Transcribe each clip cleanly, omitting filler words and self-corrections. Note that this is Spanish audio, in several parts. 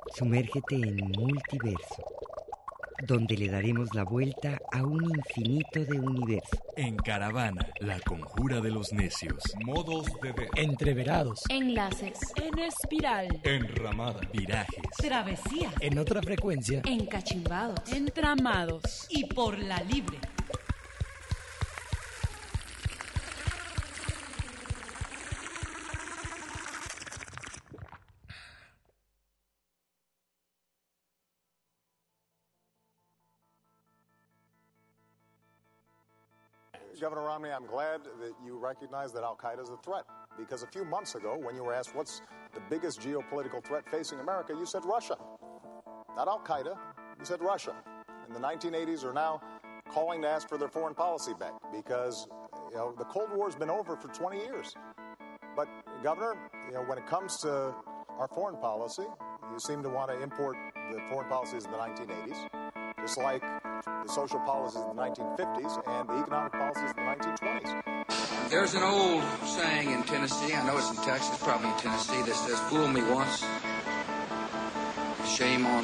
Sumérgete en Multiverso, donde le daremos la vuelta a un infinito de universo. En Caravana, la conjura de los necios. Modos de ver. Entreverados. Enlaces. En espiral. Enramada. Virajes. Travesías. En otra frecuencia. Encachimbados. Entramados. Y por la libre. Governor Romney, I'm glad that you recognize that Al-Qaeda is a threat. Because a few months ago, when you were asked what's the biggest geopolitical threat facing America, you said Russia. Not Al-Qaeda, you said Russia. In the 1980s are now calling to ask for their foreign policy back because, the Cold War's been over for 20 years. But, Governor, when it comes to our foreign policy, you seem to want to import the foreign policies of the 1980s, just like the social policies of the 1950s and the economic policies of the 1920s. There's an old saying in Tennessee, I know it's in Texas, probably in Tennessee, that says, fool me once, shame on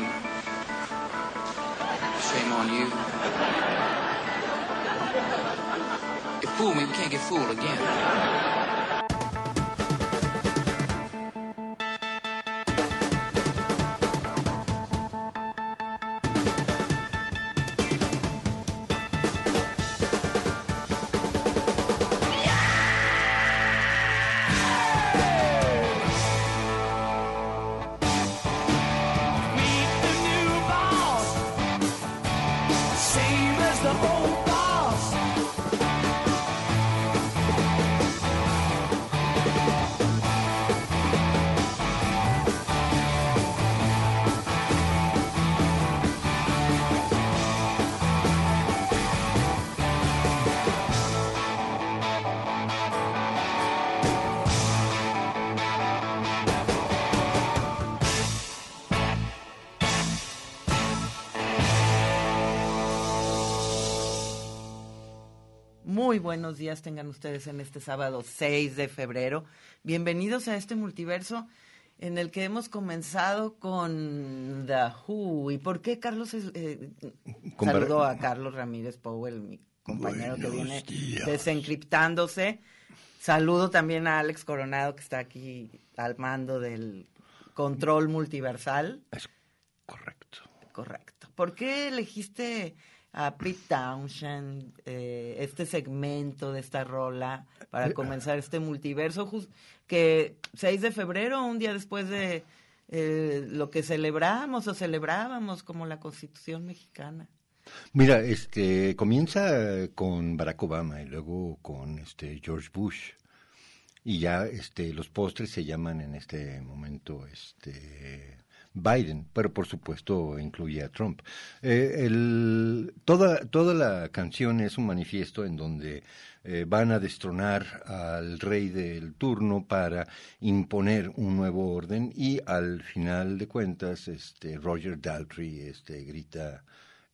you. If fool me, we can't get fooled again. Muy buenos días tengan ustedes en este sábado 6 de febrero. Bienvenidos a este multiverso en el que hemos comenzado con The Who. ¿Y por qué Carlos? Saludo a Carlos Ramírez Powell, mi compañero que viene desencriptándose. Saludo también a Alex Coronado, que está aquí al mando del control multiversal. Es correcto. Correcto. ¿Por qué elegiste a Pete Townshend, este segmento de esta rola para comenzar este multiverso, que 6 de febrero, un día después de lo que celebrábamos como la Constitución mexicana? Mira, comienza con Barack Obama y luego con George Bush, y ya los postres se llaman en este momento Biden, pero por supuesto incluye a Trump. Toda la canción es un manifiesto en donde van a destronar al rey del turno para imponer un nuevo orden, y al final de cuentas Roger Daltrey grita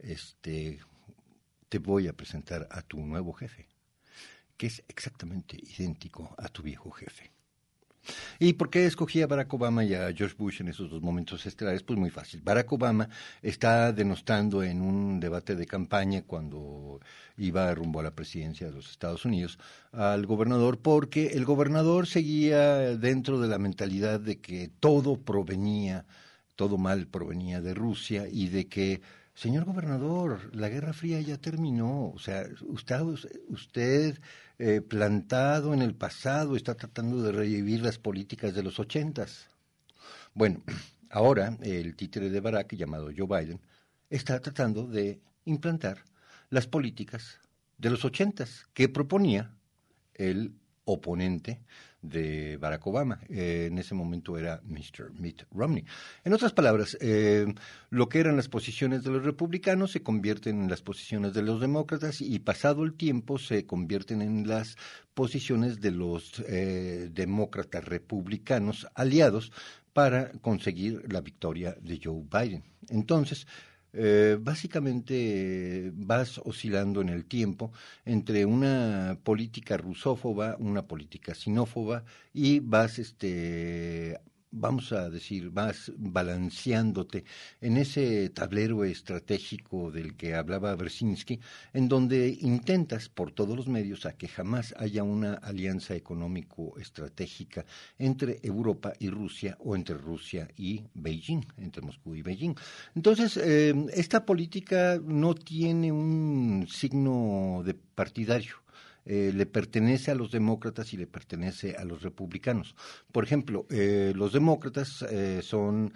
te voy a presentar a tu nuevo jefe, que es exactamente idéntico a tu viejo jefe. ¿Y por qué escogí a Barack Obama y a George Bush en esos dos momentos estelares? Pues muy fácil. Barack Obama está denostando en un debate de campaña cuando iba rumbo a la presidencia de los Estados Unidos al gobernador, porque el gobernador seguía dentro de la mentalidad de que todo mal provenía de Rusia, y de que, señor gobernador, la Guerra Fría ya terminó. O sea, usted plantado en el pasado, está tratando de revivir las políticas de los 80s. Bueno, ahora el títere de Barack, llamado Joe Biden, está tratando de implantar las políticas de los 80s que proponía el oponente de Barack Obama. En ese momento era Mr. Mitt Romney. En otras palabras, lo que eran las posiciones de los republicanos se convierten en las posiciones de los demócratas, y pasado el tiempo se convierten en las posiciones de los demócratas republicanos aliados para conseguir la victoria de Joe Biden. Entonces, básicamente vas oscilando en el tiempo entre una política rusófoba, una política xenófoba, y vas vamos a decir, vas balanceándote en ese tablero estratégico del que hablaba Brzezinski, en donde intentas por todos los medios a que jamás haya una alianza económico-estratégica entre Europa y Rusia o entre Rusia y Beijing, entre Moscú y Beijing. Entonces, esta política no tiene un signo de partidario. Le pertenece a los demócratas y le pertenece a los republicanos. Por ejemplo, los demócratas son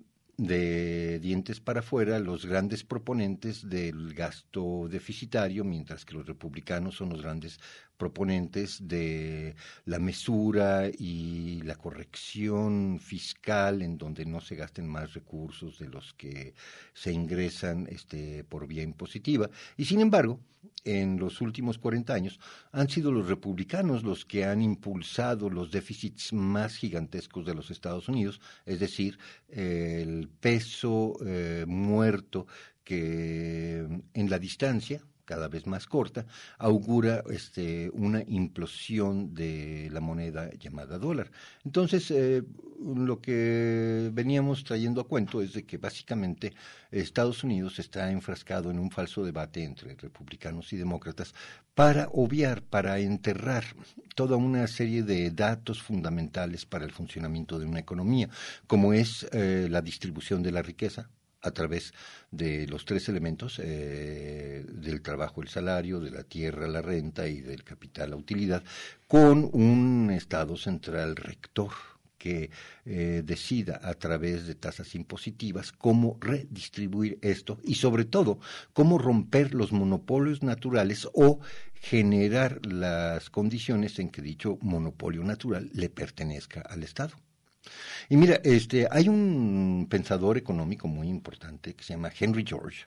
de dientes para afuera los grandes proponentes del gasto deficitario, mientras que los republicanos son los grandes proponentes de la mesura y la corrección fiscal, en donde no se gasten más recursos de los que se ingresan por vía impositiva. Y sin embargo, en los últimos 40 años han sido los republicanos los que han impulsado los déficits más gigantescos de los Estados Unidos, es decir, el peso muerto que en la distancia, cada vez más corta, augura una implosión de la moneda llamada dólar. Entonces, lo que veníamos trayendo a cuento es de que básicamente Estados Unidos está enfrascado en un falso debate entre republicanos y demócratas para obviar, para enterrar toda una serie de datos fundamentales para el funcionamiento de una economía, como es la distribución de la riqueza a través de los tres elementos, del trabajo, el salario, de la tierra, la renta, y del capital, la utilidad, con un Estado central rector que decida a través de tasas impositivas cómo redistribuir esto y sobre todo cómo romper los monopolios naturales o generar las condiciones en que dicho monopolio natural le pertenezca al Estado. Y mira, hay un pensador económico muy importante que se llama Henry George,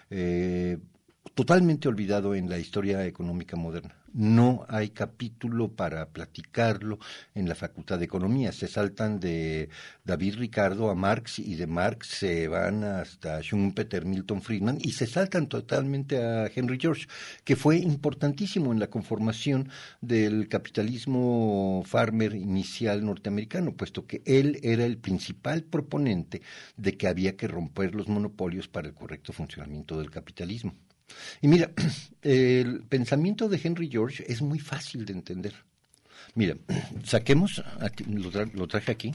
totalmente olvidado en la historia económica moderna. No hay capítulo para platicarlo en la Facultad de Economía. Se saltan de David Ricardo a Marx y de Marx se van hasta Schumpeter, Milton Friedman y se saltan totalmente a Henry George, que fue importantísimo en la conformación del capitalismo farmer inicial norteamericano, puesto que él era el principal proponente de que había que romper los monopolios para el correcto funcionamiento del capitalismo. Y mira, el pensamiento de Henry George es muy fácil de entender. Mira, saquemos, aquí, lo traje aquí,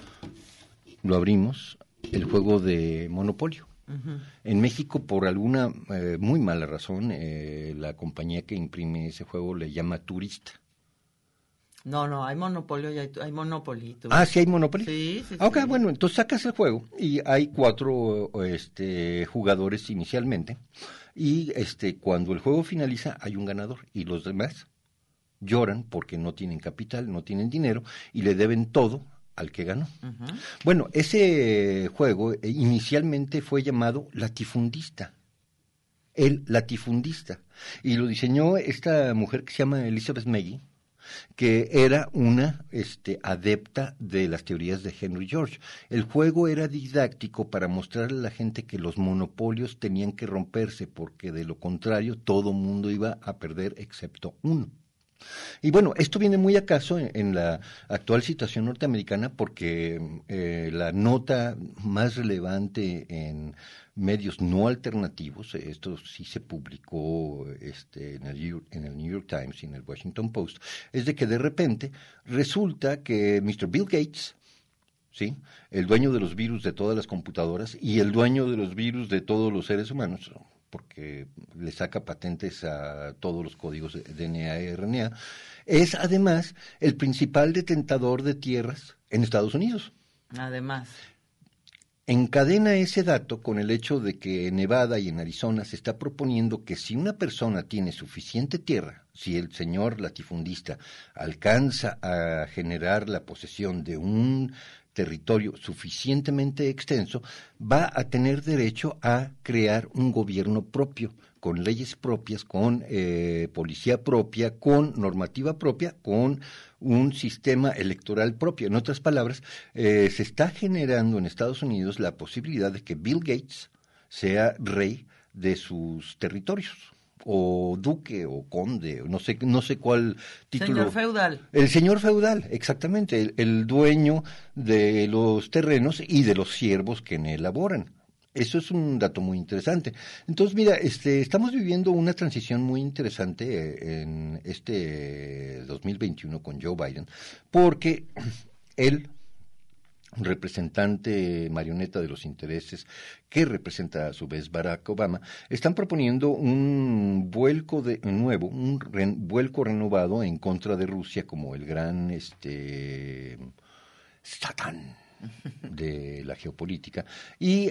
lo abrimos, el juego de Monopolio. Uh-huh. En México, por alguna muy mala razón, la compañía que imprime ese juego le llama Turista. No, hay Monopolio y hay Monopoly. Ah, ¿sí hay Monopoly? Sí. Ok, sí. Bueno, entonces sacas el juego y hay 4 jugadores inicialmente. Y cuando el juego finaliza hay un ganador y los demás lloran porque no tienen capital, no tienen dinero y le deben todo al que ganó. Uh-huh. Bueno, ese juego inicialmente fue llamado Latifundista. El Latifundista. Y lo diseñó esta mujer que se llama Elizabeth Maggie, que era una adepta de las teorías de Henry George. El juego era didáctico para mostrarle a la gente que los monopolios tenían que romperse, porque de lo contrario todo mundo iba a perder excepto uno. Y bueno, esto viene muy a caso en la actual situación norteamericana, porque la nota más relevante en medios no alternativos, esto sí se publicó en el New York Times y en el Washington Post, es de que de repente resulta que Mr. Bill Gates, ¿sí?, el dueño de los virus de todas las computadoras y el dueño de los virus de todos los seres humanos, porque le saca patentes a todos los códigos de DNA y RNA, es además el principal detentor de tierras en Estados Unidos. Además. Encadena ese dato con el hecho de que en Nevada y en Arizona se está proponiendo que si una persona tiene suficiente tierra, si el señor latifundista alcanza a generar la posesión de un territorio suficientemente extenso, va a tener derecho a crear un gobierno propio, con leyes propias, con policía propia, con normativa propia, con un sistema electoral propio. En otras palabras, se está generando en Estados Unidos la posibilidad de que Bill Gates sea rey de sus territorios. o duque o conde, no sé cuál título. Señor feudal. El señor feudal, exactamente, el dueño de los terrenos y de los siervos que en él laboran. Eso es un dato muy interesante. Entonces, mira, estamos viviendo una transición muy interesante en este 2021 con Joe Biden, porque él, representante marioneta de los intereses que representa a su vez Barack Obama, están proponiendo un vuelco vuelco renovado en contra de Rusia como el gran Satán de la geopolítica y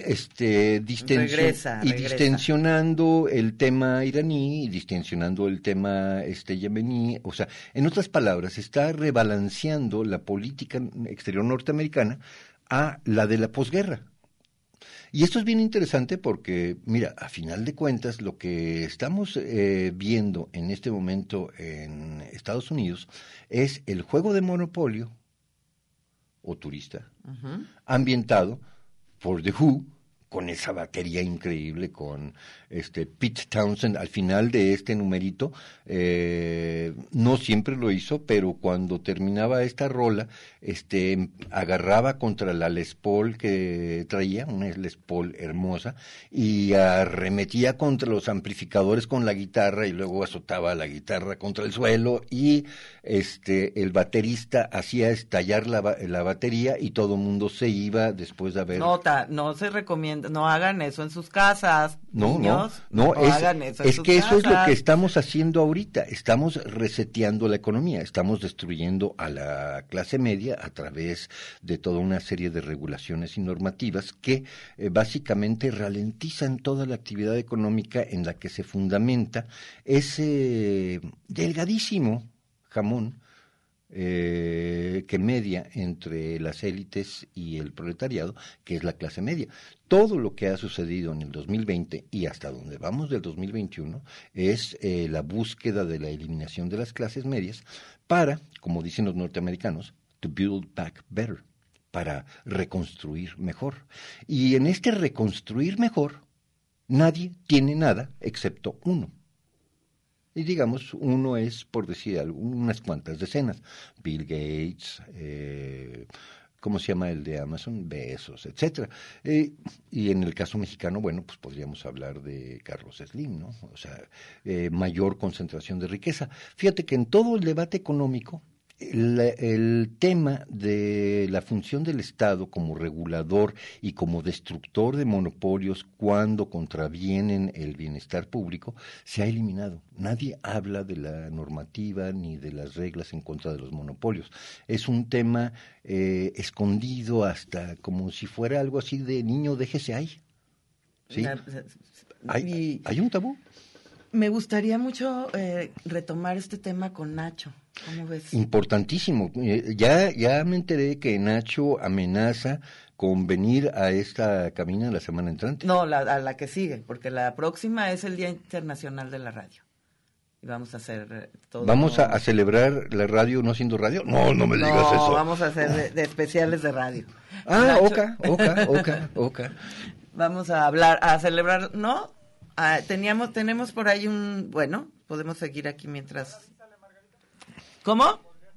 distensionando el tema iraní y distensionando el tema yemení, o sea, en otras palabras, está rebalanceando la política exterior norteamericana a la de la posguerra. Y esto es bien interesante porque, mira, a final de cuentas, lo que estamos viendo en este momento en Estados Unidos es el juego de monopolio o turista, ambientado por The Who, con esa batería increíble, con Pete Townshend al final de este numerito, no siempre lo hizo, pero cuando terminaba esta rola, agarraba contra la Les Paul que traía, una Les Paul hermosa, y arremetía contra los amplificadores con la guitarra, y luego azotaba la guitarra contra el suelo, y el baterista hacía estallar la batería, y todo el mundo se iba después de haber... Nota, no se recomienda, no hagan eso en sus casas, no, niños, no, hagan eso en es sus que casas. eso es lo que estamos haciendo ahorita, estamos reseteando la economía, estamos destruyendo a la clase media a través de toda una serie de regulaciones y normativas que básicamente ralentizan toda la actividad económica en la que se fundamenta ese delgadísimo jamón que media entre las élites y el proletariado, que es la clase media. Todo lo que ha sucedido en el 2020 y hasta donde vamos del 2021 es la búsqueda de la eliminación de las clases medias para, como dicen los norteamericanos, to build back better, para reconstruir mejor. Y en este reconstruir mejor, nadie tiene nada excepto uno. Y digamos, uno es, por decir algo, unas cuantas decenas. Bill Gates, ¿cómo se llama el de Amazon? Bezos, etcétera. Y en el caso mexicano, bueno, pues podríamos hablar de Carlos Slim, ¿no? O sea, mayor concentración de riqueza. Fíjate que en todo el debate económico, el tema de la función del Estado como regulador y como destructor de monopolios cuando contravienen el bienestar público se ha eliminado. Nadie habla de la normativa ni de las reglas en contra de los monopolios. Es un tema escondido hasta como si fuera algo así de niño, déjese ahí. ¿Sí? ¿Hay un tabú? Me gustaría mucho retomar este tema con Nacho. ¿Cómo ves? Importantísimo. Ya me enteré que Nacho amenaza con venir a esta cabina la semana entrante. No, a la que sigue, porque la próxima es el Día Internacional de la Radio. Y vamos a hacer todo. ¿Vamos a celebrar la radio no siendo radio? No me digas eso. No, vamos a hacer de especiales de radio. Ah, Nacho, oca. Vamos a celebrar, ¿no? Tenemos por ahí bueno, podemos seguir aquí mientras... ¿Cómo?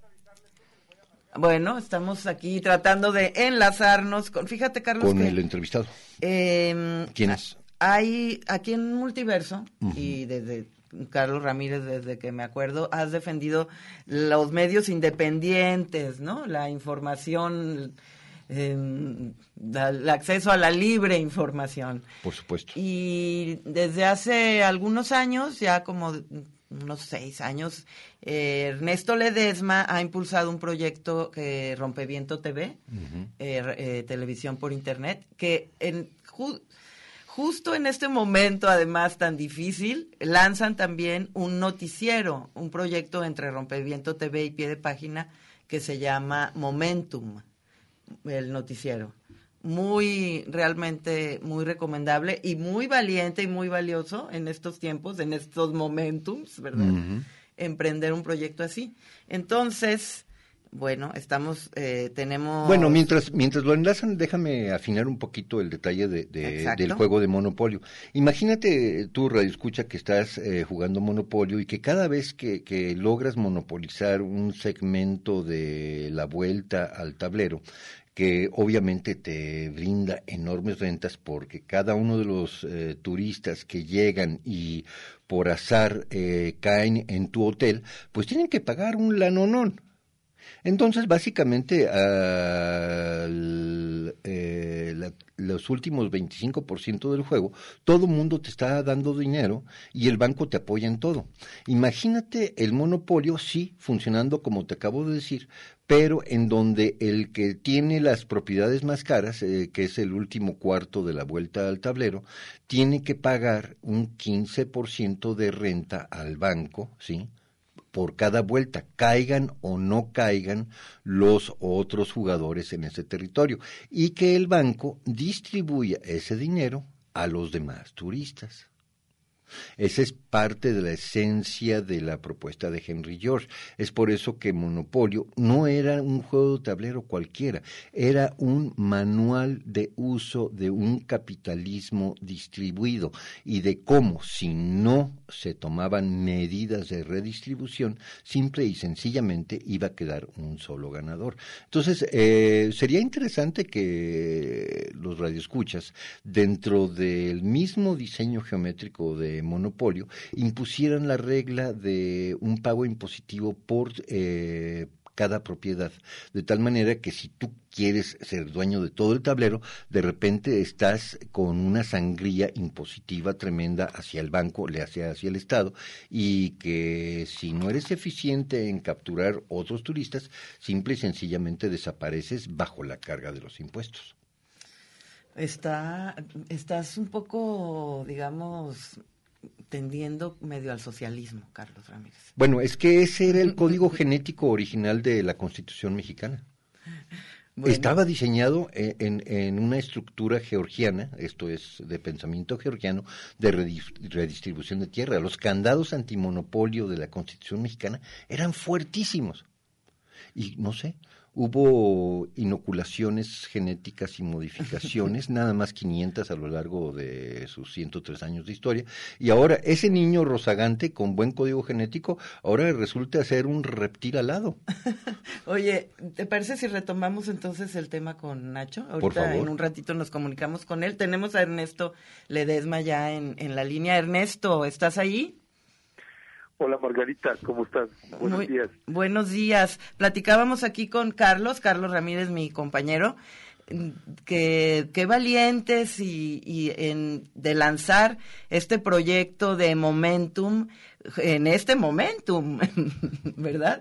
Bueno, estamos aquí tratando de enlazarnos con... Fíjate, Carlos, con el entrevistado. ¿Quién es? Hay aquí en Multiverso, y desde Carlos Ramírez, desde que me acuerdo, has defendido los medios independientes, ¿no? La información... el acceso a la libre información. Por supuesto. Y desde hace algunos años, ya como unos 6 años, Ernesto Ledesma ha impulsado un proyecto que Rompeviento TV, televisión por internet, que justo en este momento, además tan difícil, lanzan también un noticiero, un proyecto entre Rompeviento TV y Pie de Página que se llama Momentum, el noticiero. Realmente muy recomendable y muy valiente y muy valioso en estos tiempos, en estos momentums, ¿verdad? Emprender un proyecto así. Entonces, Bueno, tenemos... Bueno, mientras lo enlazan, déjame afinar un poquito el detalle del juego de Monopolio. Imagínate tú, radioescucha, que estás jugando Monopolio y que cada vez que logras monopolizar un segmento de la vuelta al tablero, que obviamente te brinda enormes rentas porque cada uno de los turistas que llegan y por azar caen en tu hotel, pues tienen que pagar un lanonón. Entonces, básicamente, los últimos 25% del juego, todo mundo te está dando dinero y el banco te apoya en todo. Imagínate el monopolio, sí, funcionando como te acabo de decir, pero en donde el que tiene las propiedades más caras, que es el último cuarto de la vuelta al tablero, tiene que pagar un 15% de renta al banco, ¿sí?, por cada vuelta, caigan o no caigan los otros jugadores en ese territorio, y que el banco distribuya ese dinero a los demás turistas. Esa es parte de la esencia de la propuesta de Henry George. Es por eso que Monopolio no era un juego de tablero cualquiera, era un manual de uso de un capitalismo distribuido y de cómo, si no se tomaban medidas de redistribución, simple y sencillamente iba a quedar un solo ganador. Entonces, sería interesante que los radioescuchas, dentro del mismo diseño geométrico de Monopolio, impusieran la regla de un pago impositivo por cada propiedad, de tal manera que si tú quieres ser dueño de todo el tablero, de repente estás con una sangría impositiva tremenda hacia el banco, hacia el Estado, y que si no eres eficiente en capturar otros turistas, simple y sencillamente desapareces bajo la carga de los impuestos. Estás un poco, digamos, tendiendo medio al socialismo, Carlos Ramírez. Bueno, es que ese era el código genético original de la Constitución mexicana. Bueno. Estaba diseñado en una estructura georgiana, esto es de pensamiento georgiano, de redistribución de tierra. Los candados antimonopolio de la Constitución mexicana eran fuertísimos. Y no sé, hubo inoculaciones genéticas y modificaciones, nada más 500 a lo largo de sus 103 años de historia, y ahora ese niño rozagante con buen código genético, ahora resulta ser un reptil alado. Oye, ¿te parece si retomamos entonces el tema con Nacho? Ahorita, por favor. En un ratito nos comunicamos con él. Tenemos a Ernesto Ledesma ya en la línea. Ernesto, ¿estás ahí? Hola Margarita, ¿cómo estás? Buenos días. Buenos días. Platicábamos aquí con Carlos Ramírez, mi compañero, que qué valientes de lanzar este proyecto de Momentum, en este Momentum, ¿verdad?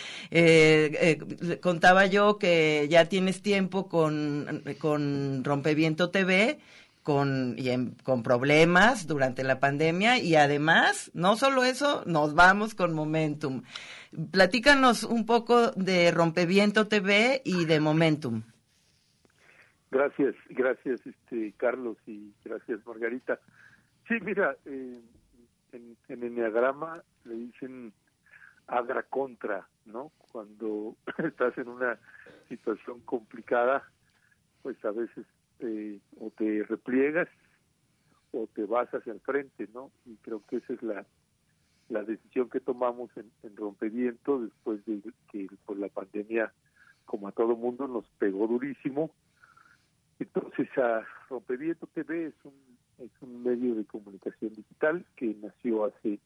Contaba yo que ya tienes tiempo con Rompeviento TV, con problemas durante la pandemia, y además, no solo eso, nos vamos con Momentum. Platícanos un poco de Rompeviento TV y de Momentum. Gracias, Carlos, y gracias, Margarita. Sí, mira, en Enneagrama le dicen agra contra, ¿no? Cuando estás en una situación complicada, pues a veces o te repliegas o te vas hacia el frente, ¿no? Y creo que esa es la decisión que tomamos en Rompeviento después de que pues, la pandemia, como a todo mundo, nos pegó durísimo. Entonces, Rompeviento TV es un medio de comunicación digital que nació hace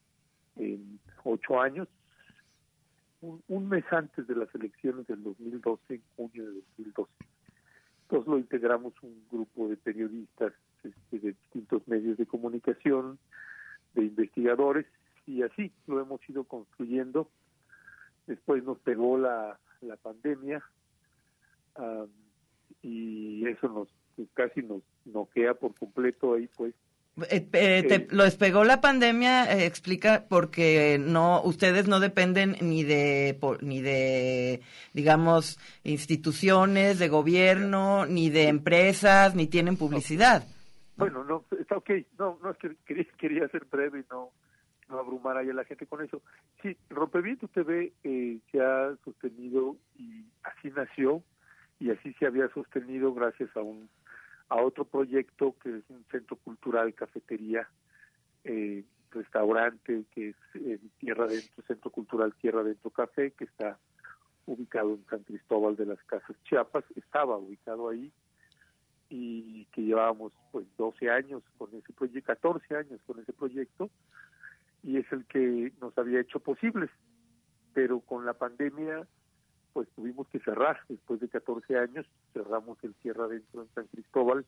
8 años, un mes antes de las elecciones del 2012, en junio de 2012. Entonces lo integramos un grupo de periodistas de distintos medios de comunicación, de investigadores, y así lo hemos ido construyendo. Después nos pegó la pandemia y eso casi nos noquea por completo ahí, pues. Lo despegó la pandemia, explica, porque ustedes no dependen ni de digamos instituciones de gobierno, ni de empresas, ni tienen publicidad. Bueno, no, está okay. No es que quería ser breve y no abrumar ahí a la gente con eso. Sí, Rompeviento TV se ha sostenido y así nació y así se había sostenido gracias a otro proyecto que es un centro cultural, cafetería, restaurante, que es Tierra Adentro, Centro Cultural Tierra Adentro Café, que está ubicado en San Cristóbal de las Casas, Chiapas. Estaba ubicado ahí y que llevábamos pues 12 años con ese proyecto, 14 años con ese proyecto, y es el que nos había hecho posibles, pero con la pandemia pues tuvimos que cerrar. Después de 14 años cerramos el Tierra Adentro en San Cristóbal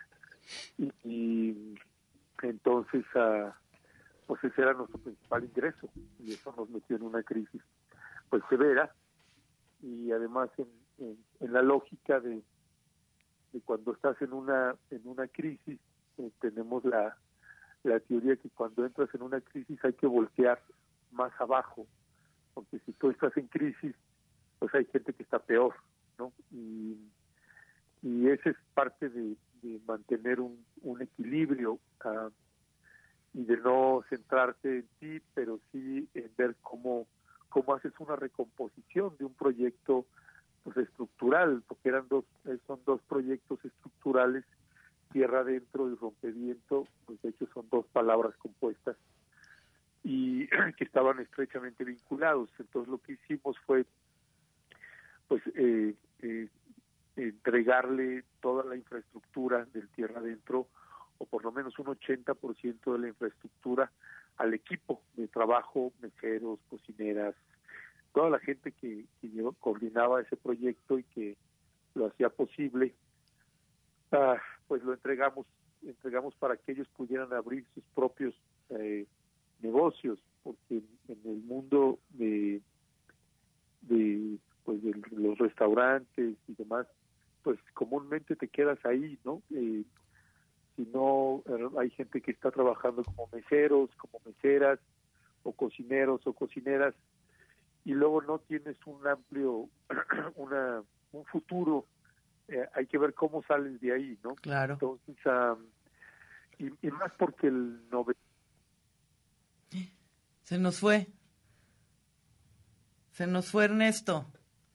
y entonces pues ese era nuestro principal ingreso y eso nos metió en una crisis pues severa, y además en la lógica de cuando estás en una crisis, tenemos la teoría que cuando entras en una crisis hay que voltear más abajo, porque si tú estás en crisis pues hay gente que está peor, ¿no? Y esa es parte de mantener un equilibrio y de no centrarte en ti, pero sí en ver cómo haces una recomposición de un proyecto pues estructural, porque son dos proyectos estructurales, Tierra Adentro y Rompeviento, pues de hecho son dos palabras compuestas y que estaban estrechamente vinculados. Entonces lo que hicimos fue pues entregarle toda la infraestructura del Tierra Adentro, o por lo menos un 80% de la infraestructura, al equipo de trabajo, meseros, cocineras, toda la gente que coordinaba ese proyecto y que lo hacía posible, pues lo entregamos para que ellos pudieran abrir sus propios negocios, porque en el mundo de los restaurantes y demás, pues comúnmente te quedas ahí, ¿no? Si no, hay gente que está trabajando como meseros, como meseras, o cocineros o cocineras, y luego no tienes un amplio, un futuro. Hay que ver cómo sales de ahí, ¿no? Claro. Entonces, y más porque Se nos fue Ernesto.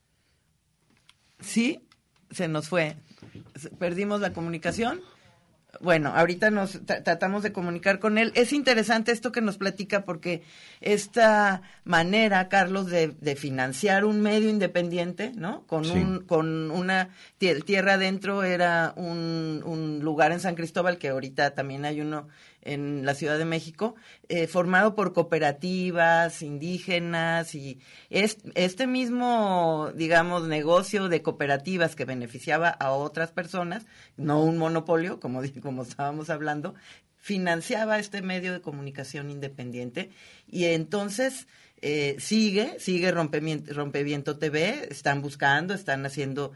Sí, se nos fue. Perdimos la comunicación. Bueno, ahorita nos tratamos de comunicar con él. Es interesante esto que nos platica porque esta manera, Carlos, de financiar un medio independiente, ¿no? Con una Tierra Adentro era un lugar en San Cristóbal, que ahorita también hay uno en la Ciudad de México, formado por cooperativas indígenas, y este mismo, digamos, negocio de cooperativas que beneficiaba a otras personas, no un monopolio, como estábamos hablando, financiaba este medio de comunicación independiente, y entonces sigue Rompeviento TV, están haciendo...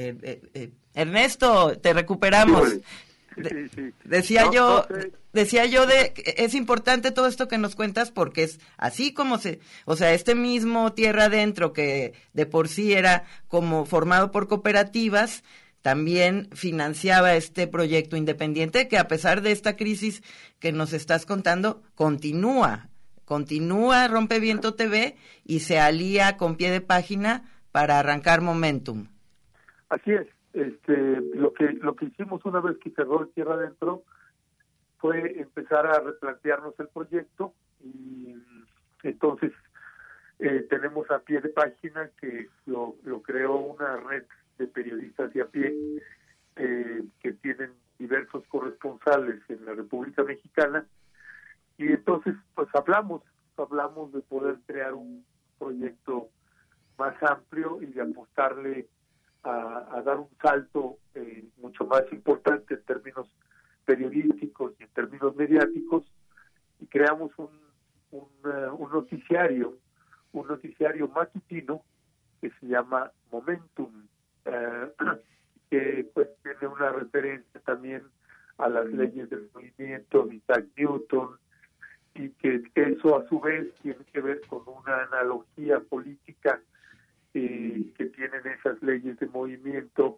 Ernesto, te recuperamos. Decía yo es importante todo esto que nos cuentas, porque es así como este mismo Tierra Adentro, que de por sí era como formado por cooperativas, también financiaba este proyecto independiente que, a pesar de esta crisis que nos estás contando, continúa Rompeviento TV y se alía con Pie de Página para arrancar Momentum. Así es. Lo que hicimos una vez que cerró el Tierra Adentro fue empezar a replantearnos el proyecto, y entonces tenemos a Pie de Página, que lo creó una red de periodistas de a pie que tienen diversos corresponsales en la República Mexicana, y entonces pues hablamos de poder crear un proyecto más amplio y de apostarle a dar un salto mucho más importante en términos periodísticos y en términos mediáticos, y creamos un noticiario matutino que se llama Momentum, que pues tiene una referencia también a las leyes del movimiento de Isaac Newton, y que eso a su vez tiene que ver con una analogía política que tienen esas leyes de movimiento.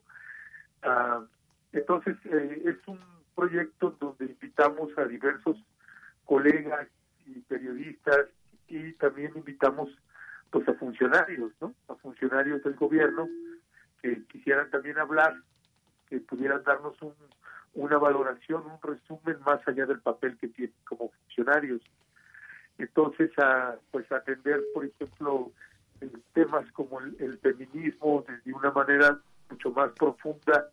Entonces es un proyecto donde invitamos a diversos colegas y periodistas, y también invitamos pues a funcionarios, ¿no? A funcionarios del gobierno que quisieran también hablar, que pudieran darnos una valoración, un resumen más allá del papel que tienen como funcionarios. Entonces, pues atender, por ejemplo, temas como el feminismo de una manera mucho más profunda,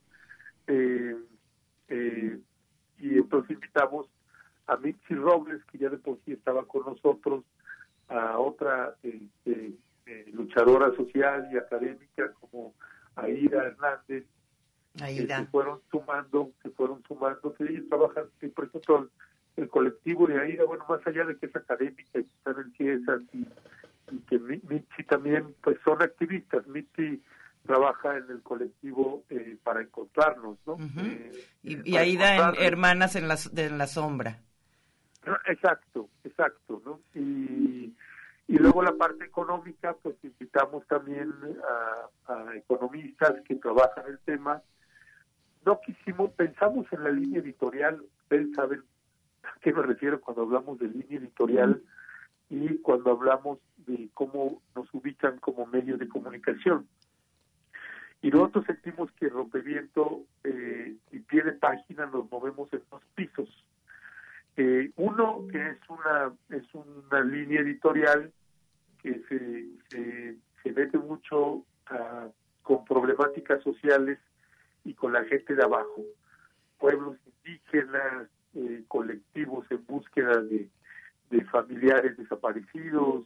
y entonces invitamos a Mitzi Robles, que ya de por sí estaba con nosotros, a otra luchadora social y académica como Aida Hernández, que se fueron sumando, que ellos trabajan, por ejemplo, el colectivo de Aida, bueno, más allá de que es académica y que están en CIESAS y que Mitzi también, pues son activistas. Mitzi trabaja en el colectivo para encontrarnos, ¿no? Y Aida en Hermanas en la Sombra. Exacto, ¿no? Y luego la parte económica, pues invitamos también a economistas que trabajan el tema. No pensamos en la línea editorial. Ustedes saben a qué me refiero cuando hablamos de línea editorial y cuando hablamos de cómo nos ubican como medio de comunicación. Y nosotros sentimos que Rompeviento y Pie de Página nos movemos en 2 pisos. Uno que es una línea editorial que se mete mucho con problemáticas sociales y con la gente de abajo, pueblos indígenas, colectivos en búsqueda de familiares desaparecidos,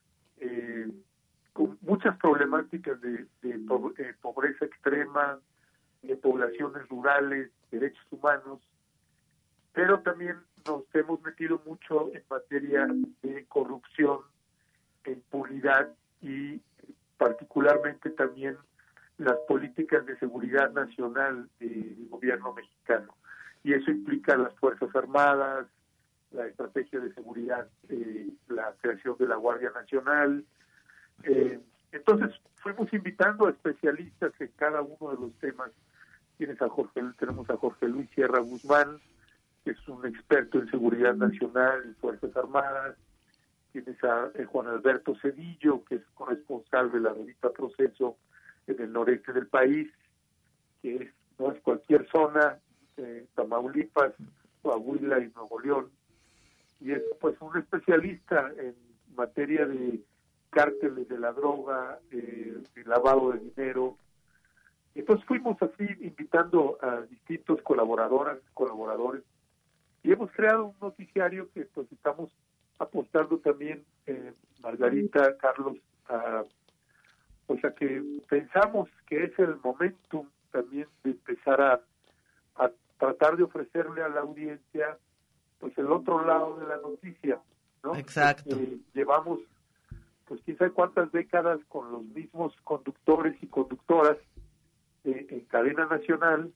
con muchas problemáticas de pobreza extrema, de poblaciones rurales, derechos humanos, pero también nos hemos metido mucho en materia de corrupción, impunidad y particularmente también las políticas de seguridad nacional del gobierno mexicano. Y eso implica las Fuerzas Armadas, la estrategia de seguridad, la creación de la Guardia Nacional. Entonces fuimos invitando a especialistas en cada uno de los temas. Tenemos a Jorge Luis Sierra Guzmán, que es un experto en seguridad nacional y Fuerzas Armadas. Tienes a Juan Alberto Cedillo, que es corresponsal de la revista Proceso en el noreste del país, que no es cualquier zona, Tamaulipas, Coahuila y Nuevo León, y es pues un especialista en materia de cárteles de la droga, de lavado de dinero. Entonces fuimos así invitando a distintos colaboradores, y hemos creado un noticiario que pues estamos apostando también, Margarita, Carlos, a que pensamos que es el momentum también de empezar a tratar de ofrecerle a la audiencia pues el otro lado de la noticia, ¿no? Exacto. Llevamos pues quién sabe cuántas décadas con los mismos conductores y conductoras en cadena nacional,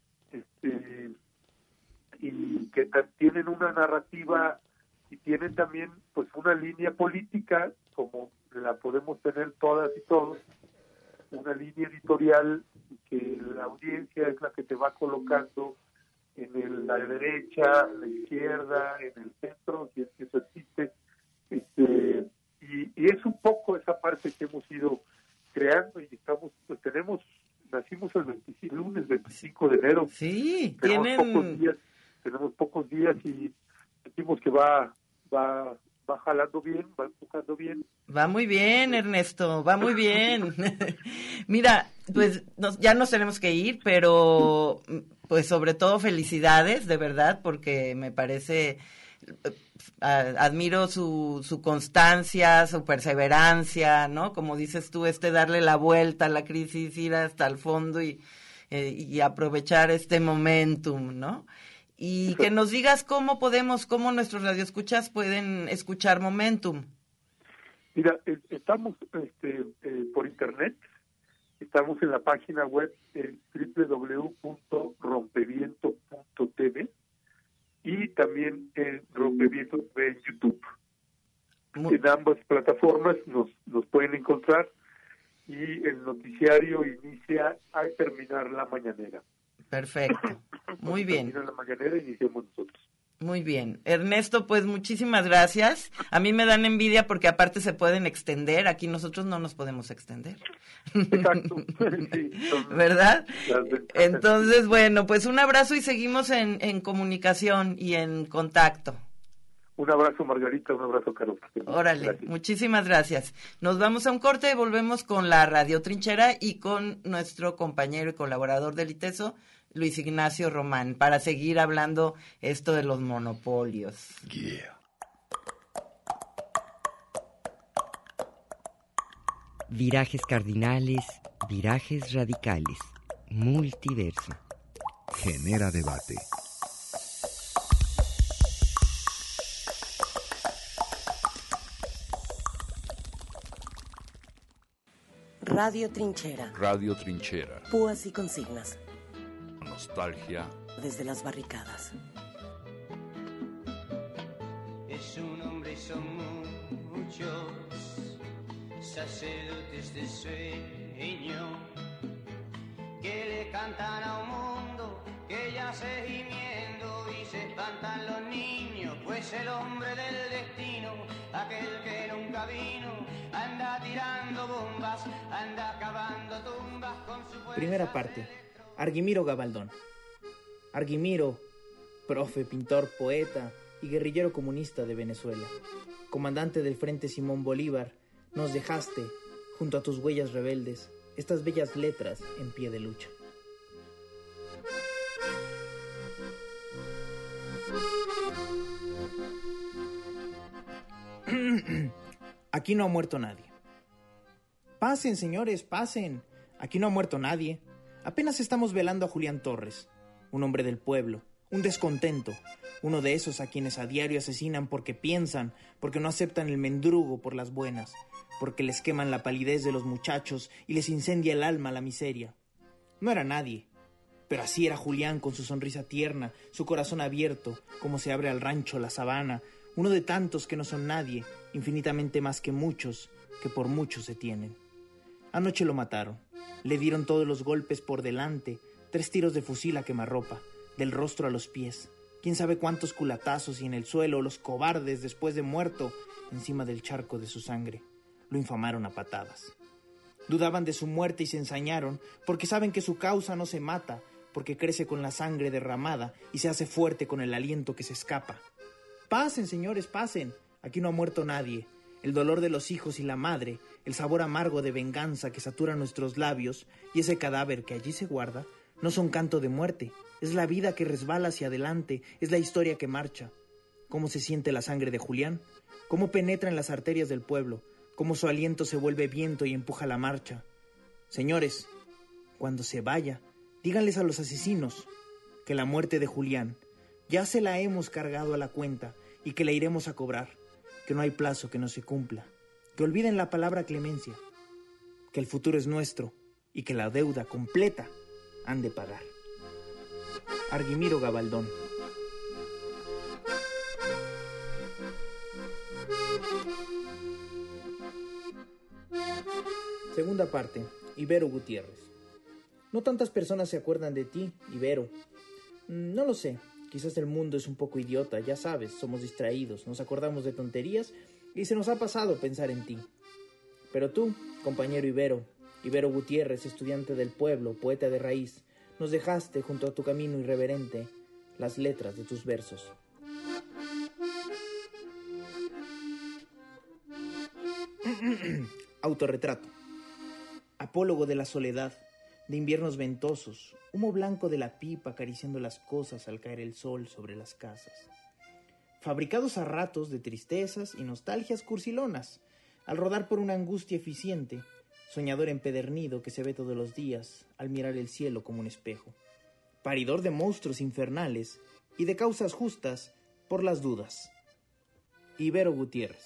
y que tienen una narrativa y tienen también pues una línea política como la podemos tener todas y todos, una línea editorial que la audiencia es la que te va colocando en la derecha, en la izquierda, en el centro, si es que eso existe, y es un poco esa parte que hemos ido creando y nacimos el lunes 25 de enero. Sí, tenemos pocos días y sentimos que va jalando bien, va enfocando bien. Va muy bien, Ernesto, va muy bien. Mira, pues ya nos tenemos que ir, pero pues sobre todo felicidades, de verdad, porque me parece, admiro su constancia, su perseverancia, ¿no? Como dices tú, darle la vuelta a la crisis, ir hasta el fondo y aprovechar este momentum, ¿no? Y que nos digas cómo nuestros radioescuchas pueden escuchar Momentum. Mira, estamos por internet, estamos en la página web www.rompeviento.tv y también en Rompeviento TV en YouTube. En ambas plataformas nos pueden encontrar y el noticiario inicia al terminar la mañanera. Perfecto, muy bien. Termina la mañanera y iniciamos nosotros. Muy bien. Ernesto, pues muchísimas gracias. A mí me dan envidia porque aparte se pueden extender. Aquí nosotros no nos podemos extender. Exacto. Sí, ¿verdad? Entonces, bueno, pues un abrazo y seguimos en comunicación y en contacto. Un abrazo, Margarita, un abrazo, Carlos. Órale, gracias. Muchísimas gracias. Nos vamos a un corte y volvemos con la Radio Trinchera y con nuestro compañero y colaborador del ITESO, Luis Ignacio Román, para seguir hablando esto de los monopolios. Yeah. Virajes cardinales, virajes radicales, multiverso. Genera debate. Radio Trinchera. Radio Trinchera. Púas y consignas. Nostalgia. Desde las barricadas. Es un hombre y son muchos sacerdotes de sueño que le cantan a un mundo que ya se gimiendo y se espantan los niños, pues el hombre del destino, aquel que nunca vino, anda tirando bombas, anda cavando tumbas con su fuerza. Primera parte. Arguimiro Gabaldón. Arguimiro, profe, pintor, poeta y guerrillero comunista de Venezuela, comandante del Frente Simón Bolívar, nos dejaste, junto a tus huellas rebeldes, estas bellas letras en pie de lucha. Aquí no ha muerto nadie. Pasen, señores, pasen. Aquí no ha muerto nadie. Apenas estamos velando a Julián Torres, un hombre del pueblo, un descontento, uno de esos a quienes a diario asesinan porque piensan, porque no aceptan el mendrugo por las buenas, porque les queman la palidez de los muchachos y les incendia el alma la miseria. No era nadie, pero así era Julián con su sonrisa tierna, su corazón abierto, como se abre al rancho la sabana, uno de tantos que no son nadie, infinitamente más que muchos, que por muchos se tienen. Anoche lo mataron, le dieron todos los golpes por delante, 3 tiros de fusil a quemarropa, del rostro a los pies, quién sabe cuántos culatazos y en el suelo los cobardes después de muerto, encima del charco de su sangre, lo infamaron a patadas. Dudaban de su muerte y se ensañaron, porque saben que su causa no se mata, porque crece con la sangre derramada y se hace fuerte con el aliento que se escapa. Pasen, señores, pasen, aquí no ha muerto nadie. El dolor de los hijos y la madre, el sabor amargo de venganza que satura nuestros labios y ese cadáver que allí se guarda, no son canto de muerte, es la vida que resbala hacia adelante, es la historia que marcha. ¿Cómo se siente la sangre de Julián? ¿Cómo penetra en las arterias del pueblo? ¿Cómo su aliento se vuelve viento y empuja la marcha? Señores, cuando se vaya, díganles a los asesinos que la muerte de Julián ya se la hemos cargado a la cuenta y que la iremos a cobrar, que no hay plazo que no se cumpla, que olviden la palabra clemencia, que el futuro es nuestro y que la deuda completa han de pagar. Arguimiro Gabaldón. Segunda parte. Ibero Gutiérrez. No tantas personas se acuerdan de ti, Ibero. No lo sé. Quizás el mundo es un poco idiota, ya sabes, somos distraídos, nos acordamos de tonterías y se nos ha pasado pensar en ti. Pero tú, compañero Ibero Gutiérrez, estudiante del pueblo, poeta de raíz, nos dejaste junto a tu camino irreverente las letras de tus versos. Autorretrato. Apólogo de la soledad, de inviernos ventosos, humo blanco de la pipa acariciando las cosas al caer el sol sobre las casas. Fabricados a ratos de tristezas y nostalgias cursilonas, al rodar por una angustia eficiente, soñador empedernido que se ve todos los días al mirar el cielo como un espejo. Paridor de monstruos infernales y de causas justas por las dudas. Ibero Gutiérrez.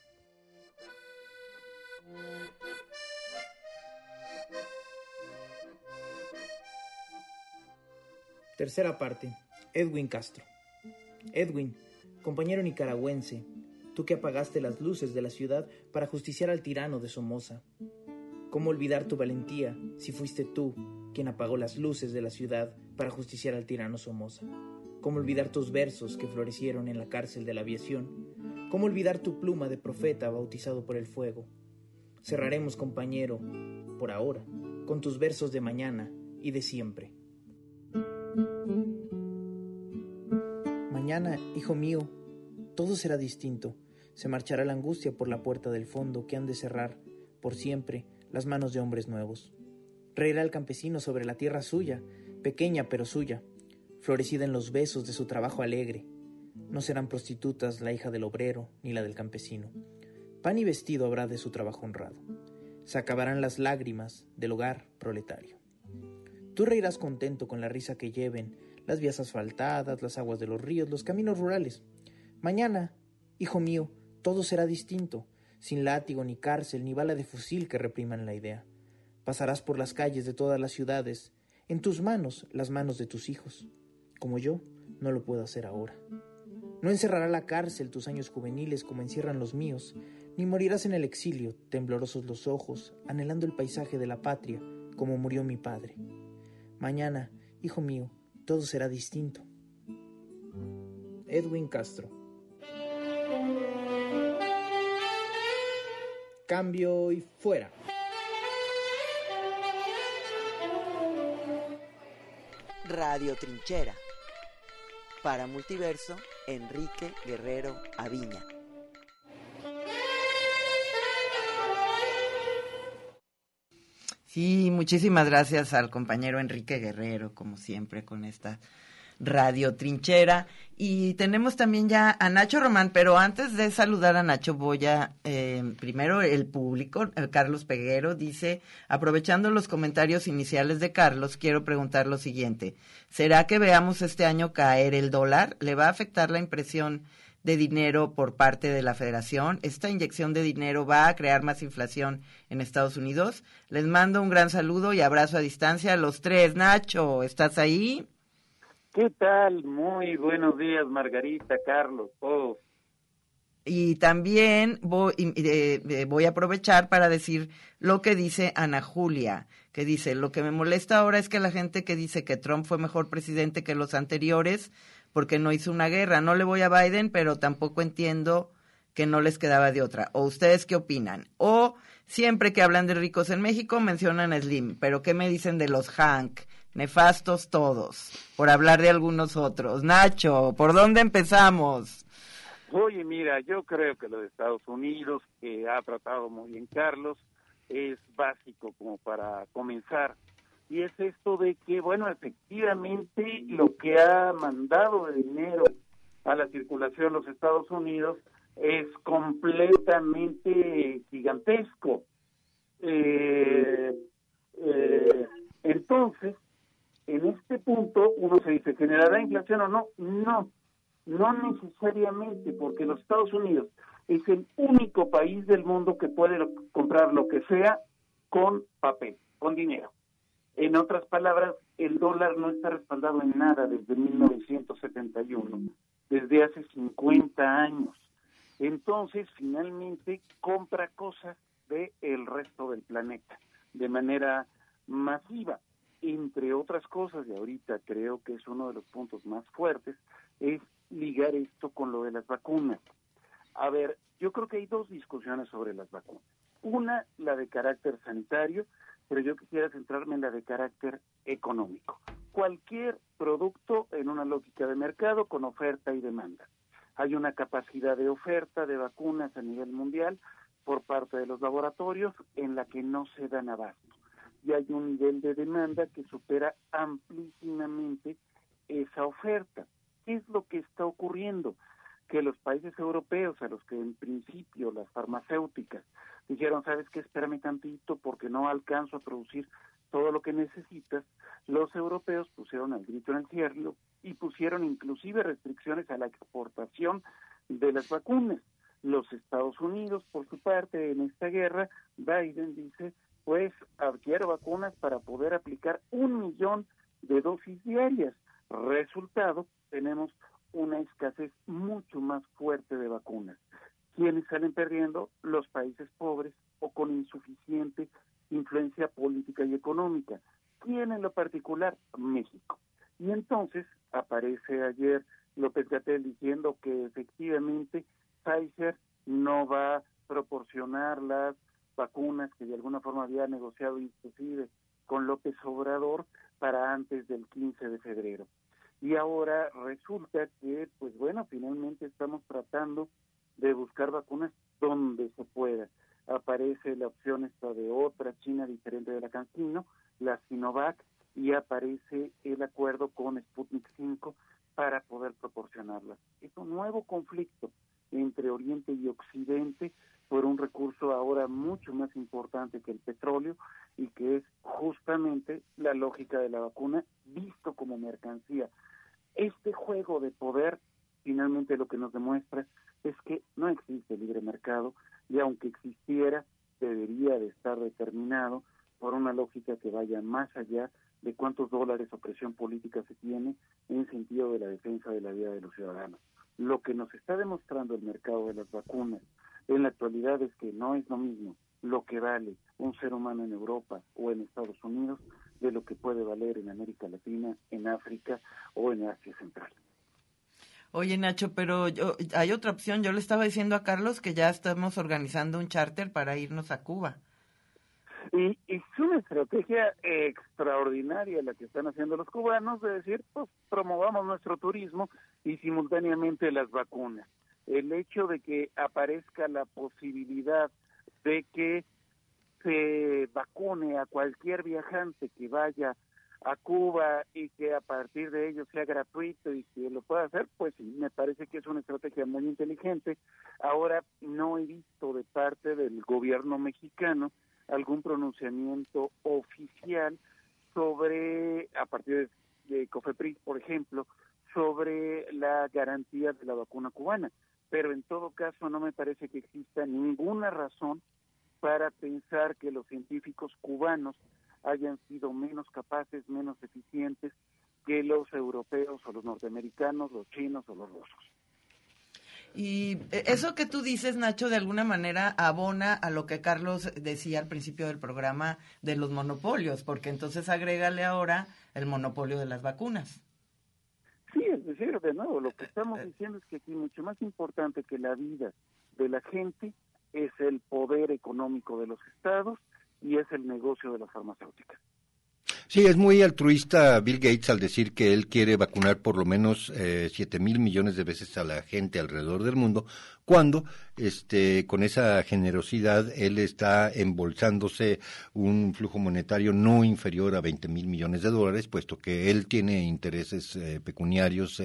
Tercera parte. Edwin Castro. Edwin, compañero nicaragüense, tú que apagaste las luces de la ciudad para justiciar al tirano de Somoza. ¿Cómo olvidar tu valentía si fuiste tú quien apagó las luces de la ciudad para justiciar al tirano Somoza? ¿Cómo olvidar tus versos que florecieron en la cárcel de la aviación? ¿Cómo olvidar tu pluma de profeta bautizado por el fuego? Cerraremos, compañero, por ahora, con tus versos de mañana y de siempre. Mañana, hijo mío, todo será distinto. Se marchará la angustia por la puerta del fondo que han de cerrar, por siempre, las manos de hombres nuevos. Reirá el campesino sobre la tierra suya, pequeña pero suya, florecida en los besos de su trabajo alegre. No serán prostitutas la hija del obrero ni la del campesino. Pan y vestido habrá de su trabajo honrado. Se acabarán las lágrimas del hogar proletario. Tú reirás contento con la risa que lleven las vías asfaltadas, las aguas de los ríos, los caminos rurales. Mañana, hijo mío, todo será distinto, sin látigo, ni cárcel, ni bala de fusil que repriman la idea. Pasarás por las calles de todas las ciudades, en tus manos las manos de tus hijos, como yo no lo puedo hacer ahora. No encerrará la cárcel tus años juveniles como encierran los míos, ni morirás en el exilio, temblorosos los ojos, anhelando el paisaje de la patria, como murió mi padre. Mañana, hijo mío, todo será distinto. Edwin Castro. Cambio y fuera. Radio Trinchera. Para Multiverso, Enrique Guerrero Aviña. Sí, muchísimas gracias al compañero Enrique Guerrero, como siempre, con esta Radio Trinchera. Y tenemos también ya a Nacho Román, pero antes de saludar a Nacho voy a, primero el público, Carlos Peguero dice, aprovechando los comentarios iniciales de Carlos, quiero preguntar lo siguiente, ¿será que veamos este año caer el dólar? ¿Le va a afectar la impresión de dinero por parte de la Federación? ¿Esta inyección de dinero va a crear más inflación en Estados Unidos? Les mando un gran saludo y abrazo a distancia a los tres. Nacho, ¿estás ahí? ¿Qué tal? Muy buenos días, Margarita, Carlos, todos. Y también voy a aprovechar para decir lo que dice Ana Julia, que dice, lo que me molesta ahora es que la gente que dice que Trump fue mejor presidente que los anteriores porque no hizo una guerra. No le voy a Biden, pero tampoco entiendo que no les quedaba de otra. ¿O ustedes qué opinan? O siempre que hablan de ricos en México mencionan a Slim, pero ¿qué me dicen de los Hank? Nefastos todos, por hablar de algunos otros. Nacho, ¿por dónde empezamos? Oye, mira, yo creo que lo de Estados Unidos, que ha tratado muy bien Carlos, es básico como para comenzar. Y es esto de que, bueno, efectivamente lo que ha mandado de dinero a la circulación los Estados Unidos es completamente gigantesco. Entonces, en este punto uno se dice, ¿generará inflación o no? No necesariamente, porque los Estados Unidos es el único país del mundo que puede comprar lo que sea con papel, con dinero. En otras palabras, el dólar no está respaldado en nada desde 1971, desde hace 50 años. Entonces, finalmente, compra cosas del resto del planeta de manera masiva. Entre otras cosas, y ahorita creo que es uno de los puntos más fuertes, es ligar esto con lo de las vacunas. A ver, yo creo que hay dos discusiones sobre las vacunas. Una, la de carácter sanitario, pero yo quisiera centrarme en la de carácter económico. Cualquier producto en una lógica de mercado con oferta y demanda. Hay una capacidad de oferta de vacunas a nivel mundial por parte de los laboratorios en la que no se dan abasto. Y hay un nivel de demanda que supera amplísimamente esa oferta. ¿Qué es lo que está ocurriendo? Que los países europeos, a los que en principio las farmacéuticas dijeron, ¿sabes qué? Espérame tantito porque no alcanzo a producir todo lo que necesitas, los europeos pusieron el grito en el cielo y pusieron inclusive restricciones a la exportación de las vacunas. Los Estados Unidos, por su parte, en esta guerra, Biden dice, pues adquiero vacunas para poder aplicar 1 millón de dosis diarias. Resultado, tenemos una escasez mucho más fuerte de vacunas. ¿Quiénes salen perdiendo? Los países pobres o con insuficiente influencia política y económica. ¿Quién en lo particular? México. Y entonces aparece ayer López-Gatell diciendo que efectivamente Pfizer no va a proporcionar las vacunas que de alguna forma había negociado inclusive con López Obrador para antes del 15 de febrero. Y ahora resulta que, pues bueno, finalmente estamos tratando de buscar vacunas donde se pueda. Aparece la opción esta de otra China diferente de la CanSino, la Sinovac, y aparece el acuerdo con Sputnik 5 para poder proporcionarlas. Es un nuevo conflicto entre Oriente y Occidente por un recurso ahora mucho más importante que el petróleo y que es justamente la lógica de la vacuna visto como mercancía. Este juego de poder finalmente lo que nos demuestra es que no existe libre mercado y aunque existiera debería de estar determinado por una lógica que vaya más allá de cuántos dólares o presión política se tiene en sentido de la defensa de la vida de los ciudadanos. Lo que nos está demostrando el mercado de las vacunas en la actualidad es que no es lo mismo lo que vale un ser humano en Europa o en Estados Unidos de lo que puede valer en América Latina, en África o en Asia Central. Oye, Nacho, pero hay otra opción. Yo le estaba diciendo a Carlos que ya estamos organizando un charter para irnos a Cuba. Y es una estrategia extraordinaria la que están haciendo los cubanos de decir, pues promovamos nuestro turismo y simultáneamente las vacunas. El hecho de que aparezca la posibilidad de que se vacune a cualquier viajante que vaya a Cuba y que a partir de ello sea gratuito y que lo pueda hacer, pues sí, me parece que es una estrategia muy inteligente. Ahora no he visto de parte del gobierno mexicano algún pronunciamiento oficial sobre, a partir de COFEPRIS, por ejemplo, sobre la garantía de la vacuna cubana. Pero en todo caso no me parece que exista ninguna razón para pensar que los científicos cubanos hayan sido menos capaces, menos eficientes que los europeos o los norteamericanos, los chinos o los rusos. Y eso que tú dices, Nacho, de alguna manera abona a lo que Carlos decía al principio del programa de los monopolios, porque entonces agrégale ahora el monopolio de las vacunas. Sí, es decir, de nuevo, lo que estamos diciendo es que aquí mucho más importante que la vida de la gente es el poder económico de los estados y es el negocio de las farmacéuticas. Sí, es muy altruista Bill Gates al decir que él quiere vacunar por lo menos 7,000 millones de veces a la gente alrededor del mundo, cuando con esa generosidad él está embolsándose un flujo monetario no inferior a 20,000 millones de dólares, puesto que él tiene intereses pecuniarios,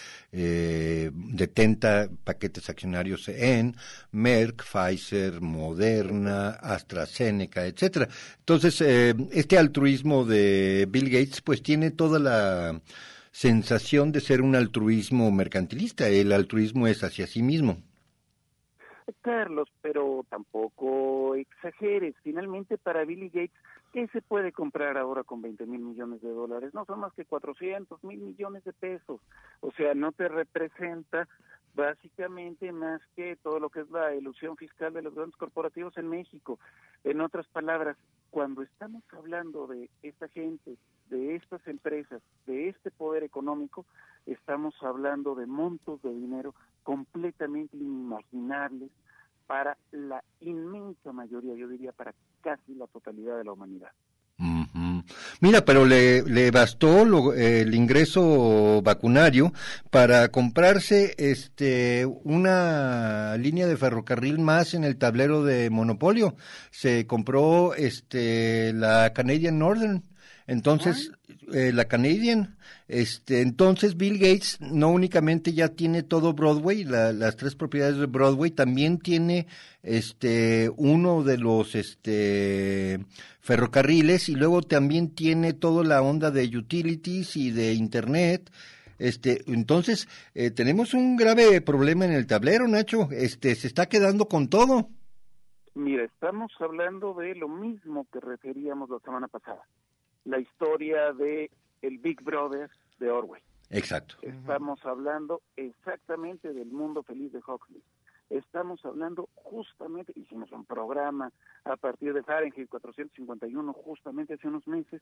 detenta paquetes accionarios en Merck, Pfizer, Moderna, AstraZeneca, etcétera. Entonces, este altruismo de Bill Gates pues tiene toda la sensación de ser un altruismo mercantilista. El altruismo es hacia sí mismo. Carlos, pero tampoco exageres. Finalmente, para Bill Gates, ¿qué se puede comprar ahora con 20,000 millones de dólares? No son más que 400,000 millones de pesos. O sea, no te representa básicamente más que todo lo que es la elusión fiscal de los grandes corporativos en México. En otras palabras, cuando estamos hablando de esta gente, de estas empresas, de este poder económico, estamos hablando de montos de dinero completamente inimaginables para la inmensa mayoría, yo diría para casi la totalidad de la humanidad. Uh-huh. Mira, pero le bastó el ingreso vacunario para comprarse una línea de ferrocarril más en el tablero de monopolio. Se compró la Canadian Northern. Entonces, la Canadian, entonces Bill Gates no únicamente ya tiene todo Broadway, las 3 propiedades de Broadway, también tiene uno de los ferrocarriles y luego también tiene toda la onda de utilities y de internet. Entonces, tenemos un grave problema en el tablero, Nacho, se está quedando con todo. Mira, estamos hablando de lo mismo que referíamos la semana pasada. La historia de el Big Brother de Orwell. Exacto. Estamos hablando exactamente del mundo feliz de Huxley. estamos hablando justamente, hicimos un programa a partir de Fahrenheit 451 justamente hace unos meses,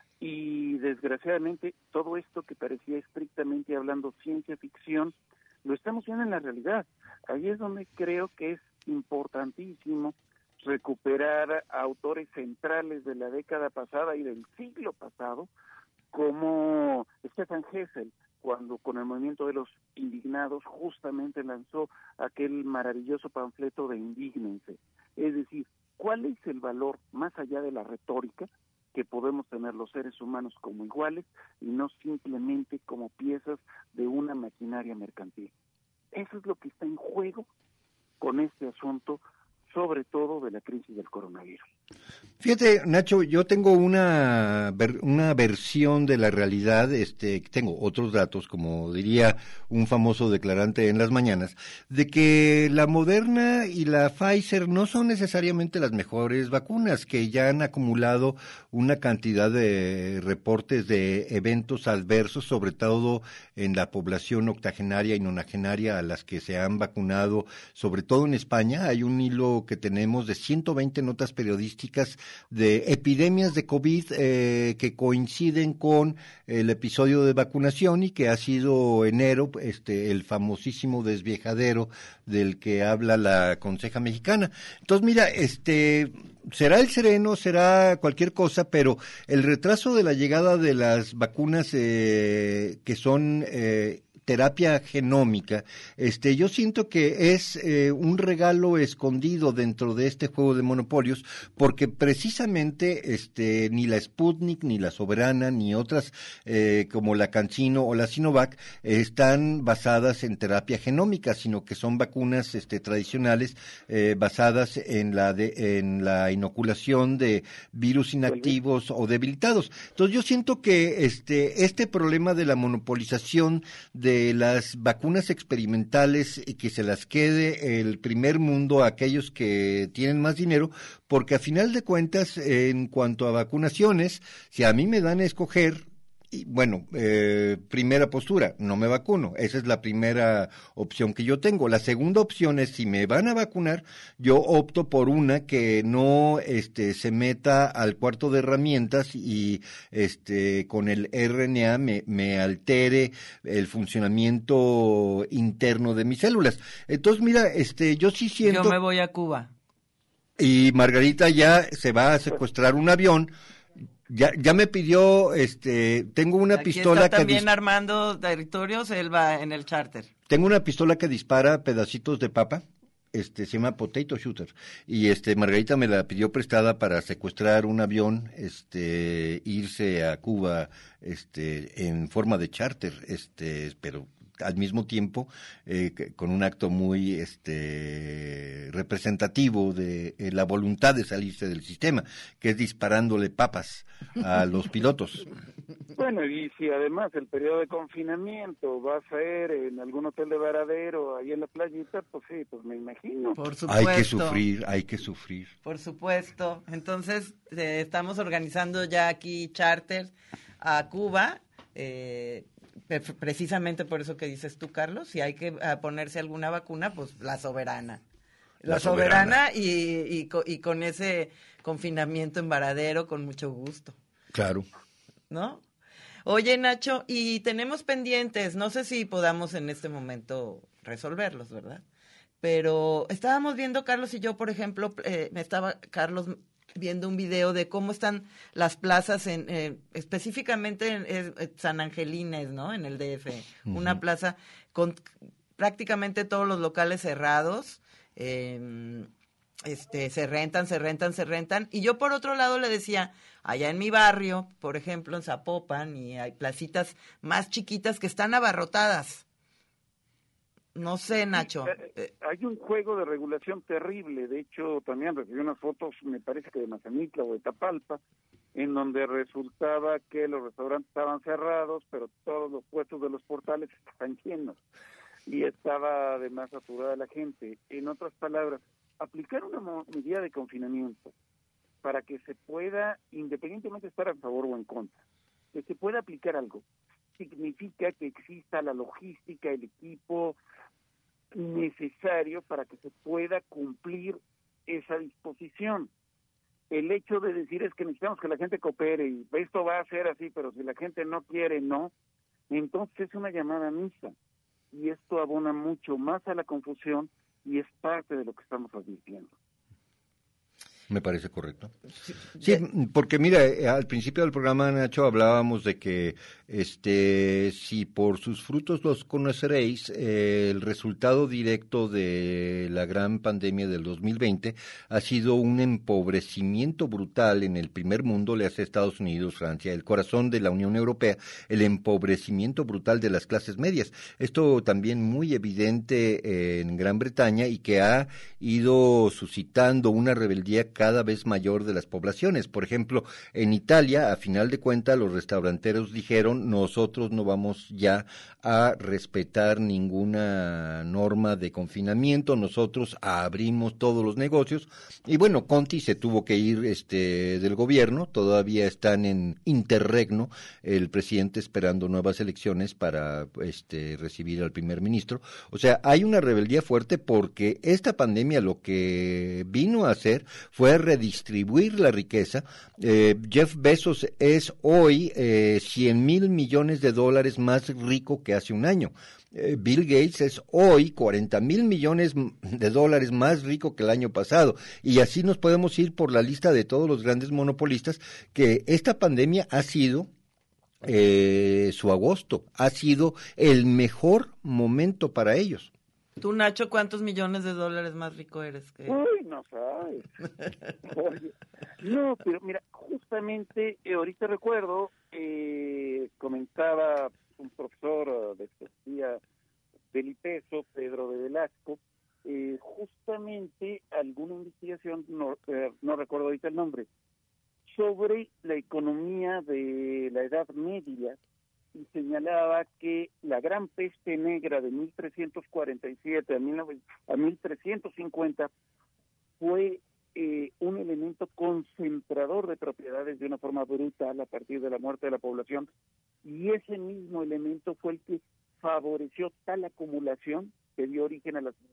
y desgraciadamente todo esto que parecía estrictamente hablando ciencia ficción, lo estamos viendo en la realidad. Ahí es donde creo que es importantísimo recuperar a autores centrales de la década pasada y del siglo pasado, como Stefan Hessel, cuando con el movimiento de los indignados justamente lanzó aquel maravilloso panfleto de Indígnense. Es decir, ¿cuál es el valor más allá de la retórica que podemos tener los seres humanos como iguales y no simplemente como piezas de una maquinaria mercantil? Eso es lo que está en juego con este asunto, sobre todo de la crisis del coronavirus. Fíjate, Nacho, yo tengo una versión de la realidad, tengo otros datos, como diría un famoso declarante en las mañanas, de que la Moderna y la Pfizer no son necesariamente las mejores vacunas, que ya han acumulado una cantidad de reportes de eventos adversos, sobre todo en la población octogenaria y nonagenaria a las que se han vacunado, sobre todo en España. Hay un hilo que tenemos de 120 notas periodísticas de epidemias de COVID que coinciden con el episodio de vacunación y que ha sido enero, el famosísimo desviejadero del que habla la Conseja Mexicana. Entonces, mira, será el sereno, será cualquier cosa, pero el retraso de la llegada de las vacunas que son terapia genómica, yo siento que es un regalo escondido dentro de este juego de monopolios, porque precisamente ni la Sputnik, ni la Soberana, ni otras como la CanSino o la Sinovac están basadas en terapia genómica, sino que son vacunas tradicionales basadas en la inoculación de virus inactivos o debilitados. Entonces yo siento que este problema de la monopolización de las vacunas experimentales y que se las quede el primer mundo a aquellos que tienen más dinero, porque a final de cuentas, en cuanto a vacunaciones, si a mí me dan a escoger, y bueno, primera postura, no me vacuno. Esa es la primera opción que yo tengo. La segunda opción es, si me van a vacunar, yo opto por una que no se meta al cuarto de herramientas y con el RNA me altere el funcionamiento interno de mis células. Entonces, mira, yo sí siento... Yo me voy a Cuba. Y Margarita ya se va a secuestrar un avión. Ya me pidió, tengo una Aquí pistola está también Armando Territorios, él va en el charter. Tengo una pistola que dispara pedacitos de papa, se llama Potato Shooter, y Margarita me la pidió prestada para secuestrar un avión, irse a Cuba, en forma de charter, pero al mismo tiempo con un acto muy representativo de la voluntad de salirse del sistema, que es disparándole papas a los pilotos. Bueno, y si además el periodo de confinamiento va a ser en algún hotel de Varadero, ahí en la playita, pues sí, pues me imagino. Por supuesto. Hay que sufrir. Por supuesto. Entonces, estamos organizando ya aquí charters a Cuba, precisamente por eso que dices tú, Carlos, si hay que ponerse alguna vacuna, pues la Soberana. La Soberana y con ese confinamiento en Varadero, con mucho gusto. Claro. ¿No? Oye, Nacho, y tenemos pendientes, no sé si podamos en este momento resolverlos, ¿verdad? Pero estábamos viendo, Carlos y yo, por ejemplo, Carlos viendo un video de cómo están las plazas específicamente en San Angelines, ¿no? En el DF. Uh-huh. Una plaza con prácticamente todos los locales cerrados, se rentan. Y yo por otro lado le decía, allá en mi barrio, por ejemplo, en Zapopan, y hay placitas más chiquitas que están abarrotadas. No sé, Nacho. Hay un juego de regulación terrible. De hecho, también recibí unas fotos, me parece que de Mazamitla o de Tapalpa, en donde resultaba que los restaurantes estaban cerrados, pero todos los puestos de los portales estaban llenos. Y estaba además saturada la gente. En otras palabras, aplicar una medida de confinamiento para que se pueda, independientemente de estar a favor o en contra, que se pueda aplicar algo, significa que exista la logística, el equipo, necesario para que se pueda cumplir esa disposición. El hecho de decir es que necesitamos que la gente coopere y esto va a ser así, pero si la gente no quiere, no, entonces es una llamada misa y esto abona mucho más a la confusión y es parte de lo que estamos advirtiendo. Me parece correcto. Sí, porque mira, al principio del programa, Nacho, hablábamos de que si por sus frutos los conoceréis, el resultado directo de la gran pandemia del 2020 ha sido un empobrecimiento brutal en el primer mundo, le hace Estados Unidos, Francia, el corazón de la Unión Europea, el empobrecimiento brutal de las clases medias. Esto también muy evidente en Gran Bretaña y que ha ido suscitando una rebeldía cada vez mayor de las poblaciones. Por ejemplo, en Italia, a final de cuentas, los restauranteros dijeron, nosotros no vamos ya a respetar ninguna norma de confinamiento, nosotros abrimos todos los negocios, y bueno, Conti se tuvo que ir del gobierno, todavía están en interregno, el presidente esperando nuevas elecciones para recibir al primer ministro. O sea, hay una rebeldía fuerte porque esta pandemia lo que vino a hacer fue redistribuir la riqueza. Jeff Bezos es hoy $100,000 millones más rico que hace un año. Bill Gates es hoy $40,000 millones más rico que el año pasado. Y así nos podemos ir por la lista de todos los grandes monopolistas que esta pandemia ha sido su agosto, ha sido el mejor momento para ellos. Tú, Nacho, ¿cuántos millones de dólares más rico eres? Uy, no sabes. Oye, no, pero mira, justamente ahorita recuerdo, comentaba un profesor de filosofía del IPESO, Pedro de Velasco, justamente alguna investigación, no recuerdo ahorita el nombre, sobre la economía de la Edad Media, y señalaba que la gran peste negra de 1347 a 1350 fue un elemento concentrador de propiedades de una forma brutal a partir de la muerte de la población, y ese mismo elemento fue el que favoreció tal acumulación que dio origen a las